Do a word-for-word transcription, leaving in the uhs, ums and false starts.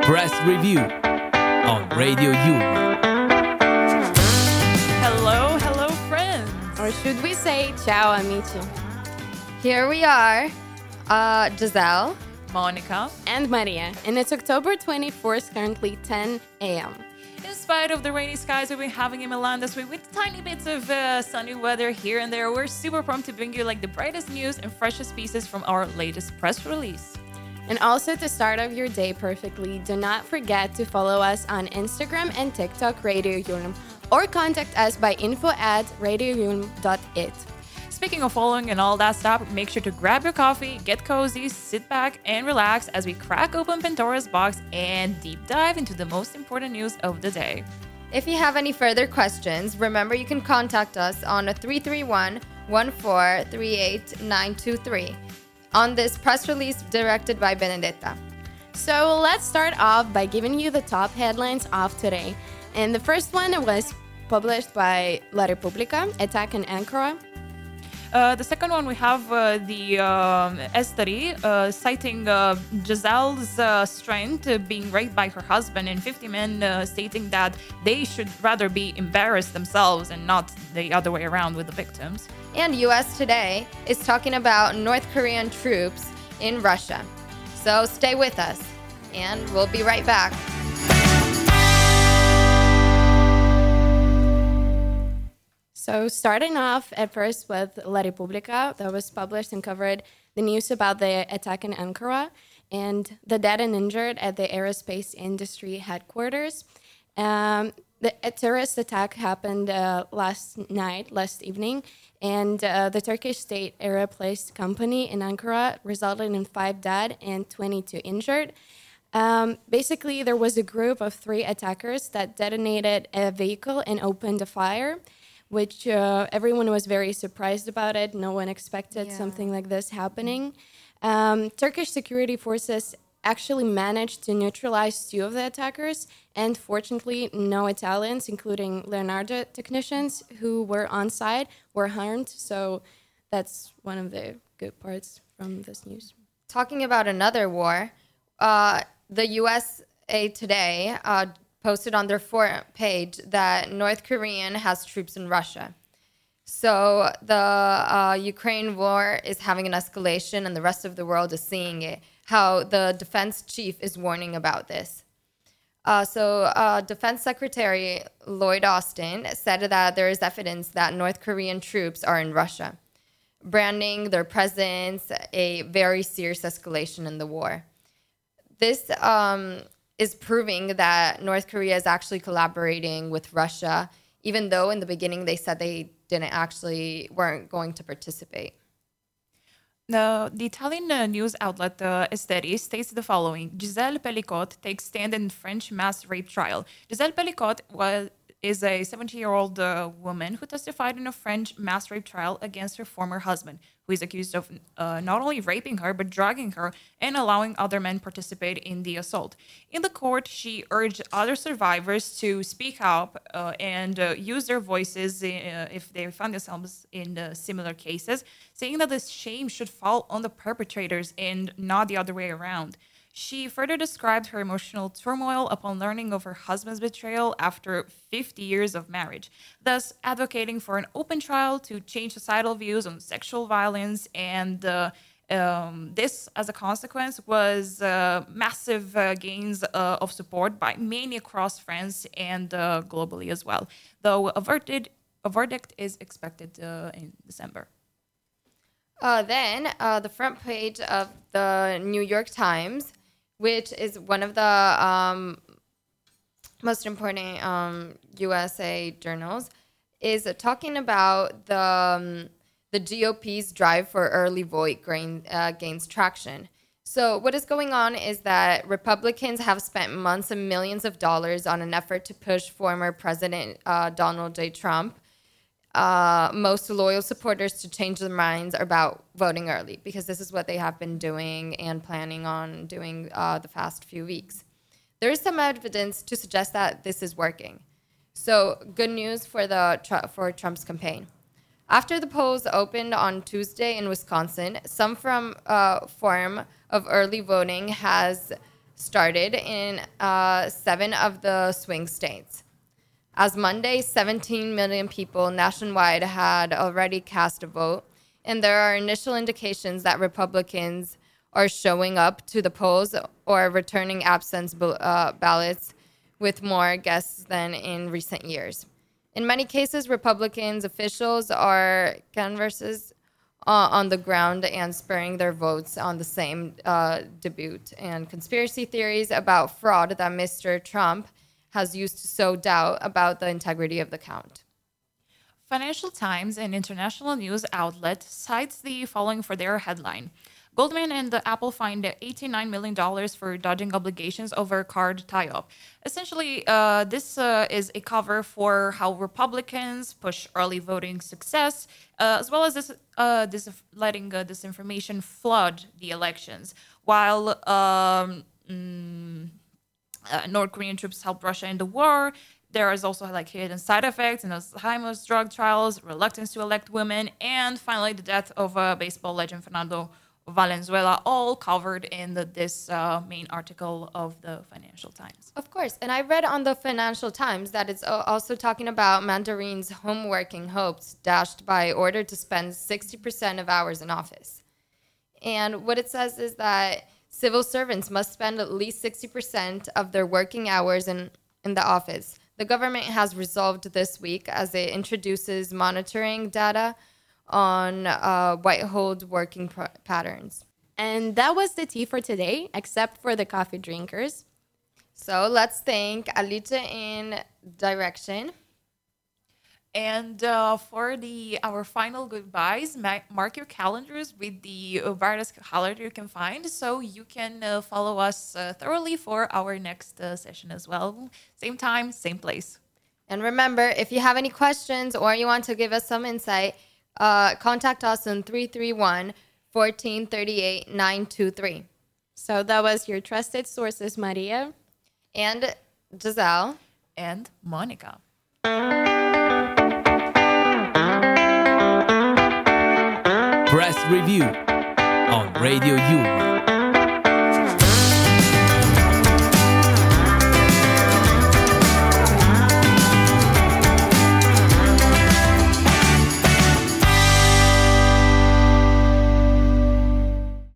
Press Review on Radio Yulm. Hello, hello, friends. Or should we say ciao, amici? Here we are, uh, Giselle Monica. and Maria, and it's October twenty-fourth, currently ten a.m. In spite of the rainy skies we've been having in Milan this week with tiny bits of uh, sunny weather here and there, we're super pumped to bring you like the brightest news and freshest pieces from our latest press release. And also to start off your day perfectly, do not forget to follow us on Instagram and TikTok, Radio Yulm, or contact us by info at radioyulm dot it. Speaking of following and all that stuff, make sure to grab your coffee, get cozy, sit back, and relax as we crack open Pandora's box and deep dive into the most important news of the day. If you have any further questions, remember you can contact us on three three one, one four three eight nine two three on this press release directed by Benedetta. So let's start off by giving you the top headlines of today. And the first one was published by La Repubblica, Attack in Ankara. Uh, the second one, we have uh, the um, Esteri uh, citing uh, Giselle's uh, strength uh, being raped by her husband, and fifty men uh, stating that they should rather be embarrassed themselves and not the other way around with the victims. And U S Today is talking about North Korean troops in Russia. So stay with us, and we'll be right back. So starting off at first with La Repubblica, that was published and covered the news about the attack in Ankara and the dead and injured at the aerospace industry headquarters. Um, the a terrorist attack happened uh, last night, last evening, and uh, the Turkish state aeroplace company in Ankara resulted in five dead and twenty-two injured. Um, basically, there was a group of three attackers that detonated a vehicle and opened a fire, which uh, everyone was very surprised about it. No one expected Yeah. something like this happening. Um, Turkish security forces actually managed to neutralize two of the attackers, and fortunately, no Italians, including Leonardo technicians who were on site, were harmed. So that's one of the good parts from this news. Talking about another war, uh, the U S A Today uh, posted on their forum page that North Korean has troops in Russia. So the uh, Ukraine war is having an escalation, and the rest of the world is seeing it, how the defense chief is warning about this. Uh, so uh, Defense Secretary Lloyd Austin said that there is evidence that North Korean troops are in Russia, branding their presence a very serious escalation in the war. This um, is proving that North Korea is actually collaborating with Russia, even though in the beginning they said they didn't actually, weren't going to participate. The, the Italian uh, news outlet uh, Esteri states the following. Giselle Pellicot takes stand in French mass rape trial. Giselle Pellicot was is a seventy-year-old uh, woman who testified in a French mass rape trial against her former husband, who is accused of uh, not only raping her, but drugging her and allowing other men participate in the assault. In the court, she urged other survivors to speak up uh, and uh, use their voices uh, if they find themselves in uh, similar cases, saying that this shame should fall on the perpetrators and not the other way around. She further described her emotional turmoil upon learning of her husband's betrayal after fifty years of marriage, thus advocating for an open trial to change societal views on sexual violence. And uh, um, this, as a consequence, was uh, massive uh, gains uh, of support by many across France and uh, globally as well, though a verdict, a verdict is expected uh, in December. Uh, then uh, the front page of the New York Times, which is one of the um, most important um, U S A journals, is talking about the um, the G O P's drive for early vote gain, uh, gains traction. So what is going on is that Republicans have spent months and millions of dollars on an effort to push former President uh, Donald J. Trump, uh, most loyal supporters, to change their minds about voting early, because this is what they have been doing and planning on doing uh, the past few weeks. There is some evidence to suggest that this is working. So good news for the for Trump's campaign. After the polls opened on Tuesday in Wisconsin, some from uh, form of early voting has started in uh, seven of the swing states. As Monday, seventeen million people nationwide had already cast a vote, and there are initial indications that Republicans are showing up to the polls or returning absence uh, ballots with more guests than in recent years. In many cases, Republicans officials are canvassers uh, on the ground and spurring their votes on the same uh, debut and conspiracy theories about fraud that Mister Trump has used to sow doubt about the integrity of the count. Financial Times, an international news outlet, cites the following for their headline. Goldman and Apple fined eighty-nine million dollars for dodging obligations over card tie-up. Essentially, uh, this uh, is a cover for how Republicans push early voting success, uh, as well as this, uh, this letting uh, disinformation flood the elections, while um, mm, uh, North Korean troops helped Russia in the war. There is also like hidden side effects and Alzheimer's drug trials, reluctance to elect women, and finally the death of uh, baseball legend Fernando Valenzuela, all covered in the, this uh, main article of the Financial Times. Of course. And I read on the Financial Times that it's also talking about Mandarin's homeworking hopes dashed by order to spend sixty percent of hours in office. And what it says is that civil servants must spend at least sixty percent of their working hours in, in the office. The government has resolved this week as it introduces monitoring data on uh, Whitehold's working pr- patterns. And that was the tea for today, except for the coffee drinkers. So let's thank Alice in direction. And uh, for the our final goodbyes, ma- mark your calendars with the various calendar you can find, so you can uh, follow us uh, thoroughly for our next uh, session as well. Same time, same place. And remember, if you have any questions or you want to give us some insight, uh, contact us on three three one, one four three eight, nine two three. So that was your trusted sources, Maria. And Giselle. And Monica. Press Review on Radio Yulman.